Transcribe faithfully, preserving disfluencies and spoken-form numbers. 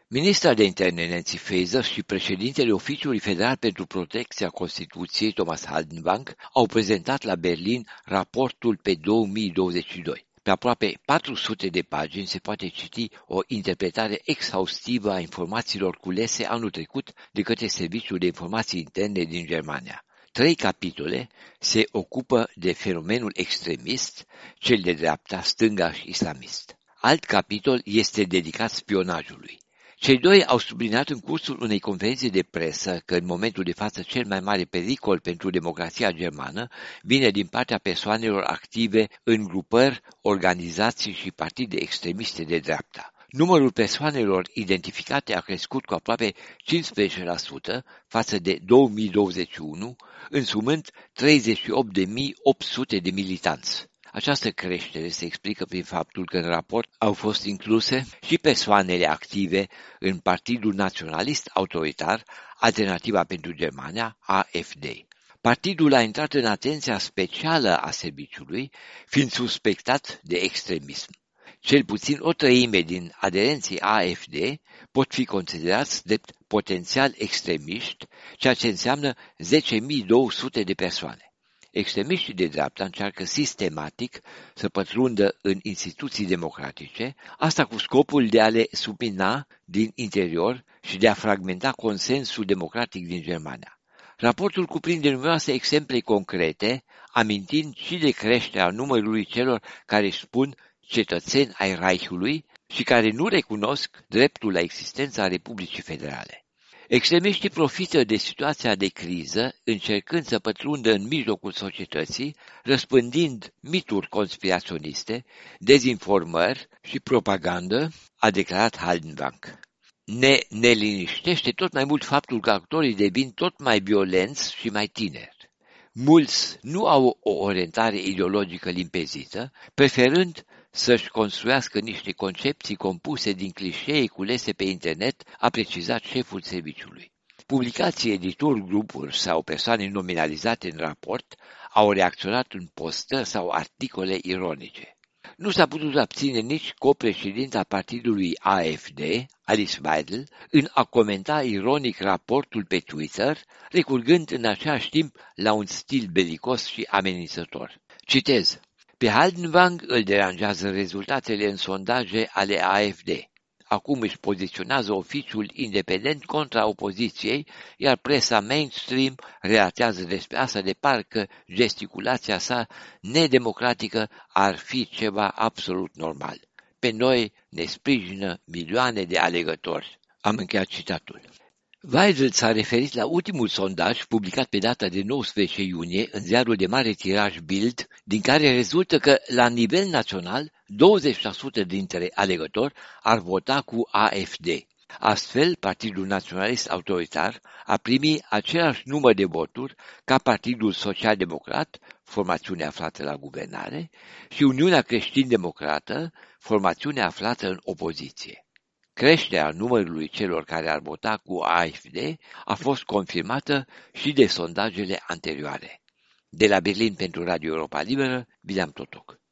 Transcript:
Ministra de interne Nancy Faeser și președintele Oficiului Federal pentru Protecția Constituției, Thomas Haldenwang, au prezentat la Berlin raportul pe două mii douăzeci și doi. Pe aproape patru sute de pagini se poate citi o interpretare exhaustivă a informațiilor culese anul trecut de către Serviciul de Informații Interne din Germania. Trei capitole se ocupă de fenomenul extremist, cel de dreapta, stânga și islamist. Alt capitol este dedicat spionajului. Cei doi au subliniat în cursul unei conferințe de presă că în momentul de față cel mai mare pericol pentru democrația germană vine din partea persoanelor active în grupări, organizații și partide extremiste de dreapta. Numărul persoanelor identificate a crescut cu aproape cincisprezece la sută față de două mii douăzeci și unu, însumând treizeci și opt de mii opt sute de militanți. Această creștere se explică prin faptul că în raport au fost incluse și persoanele active în Partidul Naționalist Autoritar, Alternativa pentru Germania, A F D. Partidul a intrat în atenția specială a serviciului, fiind suspectat de extremism. Cel puțin o treime din aderenții A F D pot fi considerați drept potențial extremiști, ceea ce înseamnă zece mii două sute de persoane. Extremiștii de dreapta încearcă sistematic să pătrundă în instituții democratice, asta cu scopul de a le submina din interior și de a fragmenta consensul democratic din Germania. Raportul cuprinde numeroase exemple concrete, amintind și de creșterea numărului celor care își spun cetățeni ai Reichului și care nu recunosc dreptul la existența Republicii Federale. Extremiștii profită de situația de criză, încercând să pătrundă în mijlocul societății, răspândind mituri conspiraționiste, dezinformări și propagandă, a declarat Haldenwang. Ne neliniștește tot mai mult faptul că actorii devin tot mai violenți și mai tineri. Mulți nu au o orientare ideologică limpezită, preferând să-și construiască niște concepții compuse din clișee culese pe internet, a precizat șeful serviciului. Publicații, edituri, grupuri sau persoane nominalizate în raport au reacționat în postări sau articole ironice. Nu s-a putut abține nici copreședinta partidului A F D, Alice Weidel, în a comenta ironic raportul pe Twitter, recurgând în același timp la un stil belicos și amenințător. Citez: pe Haldenwang îl deranjează rezultatele în sondaje ale A F D. Acum își poziționează oficiul independent contra opoziției, iar presa mainstream relatează despre asta de parcă gesticulația sa nedemocratică ar fi ceva absolut normal. Pe noi ne sprijină milioane de alegători. Am încheiat citatul. Weidel s-a referit la ultimul sondaj publicat pe data de nouăsprezece iunie în ziarul de mare tiraj Bild, din care rezultă că, la nivel național, douăzeci la sută dintre alegători ar vota cu A F D. Astfel, Partidul Naționalist Autoritar a primit același număr de voturi ca Partidul Social-Democrat, formațiunea aflată la guvernare, și Uniunea Creștin-Democrată, formațiunea aflată în opoziție. Creșterea numărului celor care ar vota cu A F D a fost confirmată și de sondajele anterioare. De la Berlin pentru Radio Europa Liberă, William Totoc.